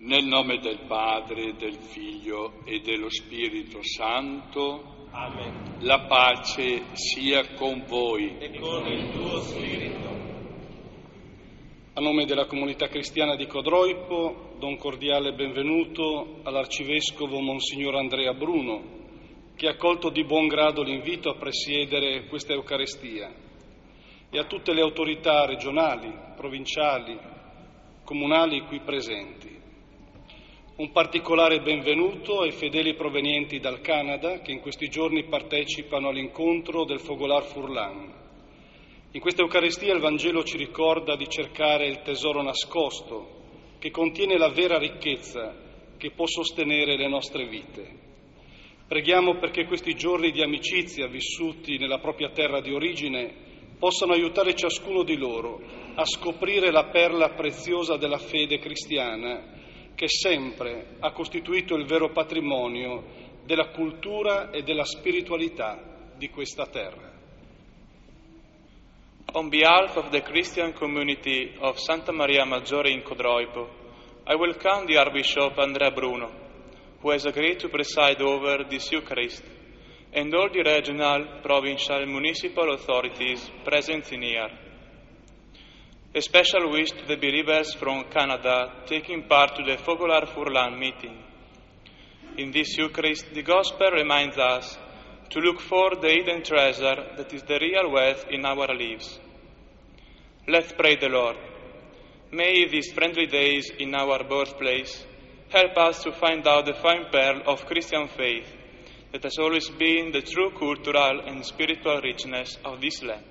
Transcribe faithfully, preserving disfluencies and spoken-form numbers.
Nel nome del Padre, del Figlio e dello Spirito Santo. Amen. La pace sia con voi. E con il tuo spirito. A nome della comunità cristiana di Codroipo, do un cordiale benvenuto all'Arcivescovo Monsignor Andrea Bruno, che ha accolto di buon grado l'invito a presiedere questa Eucaristia, e a tutte le autorità regionali, provinciali, comunali qui presenti. Un particolare benvenuto ai fedeli provenienti dal Canada, che in questi giorni partecipano all'incontro del Fogolar Furlan. In questa Eucaristia il Vangelo ci ricorda di cercare il tesoro nascosto, che contiene la vera ricchezza che può sostenere le nostre vite. Preghiamo perché questi giorni di amicizia vissuti nella propria terra di origine possano aiutare ciascuno di loro a scoprire la perla preziosa della fede cristiana, che sempre ha costituito il vero patrimonio della cultura e della spiritualità di questa terra. On behalf of the Christian community of Santa Maria Maggiore in Codroipo, I welcome the Archbishop Andrea Bruno, who has agreed to preside over this Eucharist, and all the regional, provincial and municipal authorities present in here. A special wish to the believers from Canada taking part to the Fogolar Furlan meeting. In this Eucharist, the Gospel reminds us to look for the hidden treasure that is the real wealth in our lives. Let's pray the Lord. May these friendly days in our birthplace help us to find out the fine pearl of Christian faith that has always been the true cultural and spiritual richness of this land.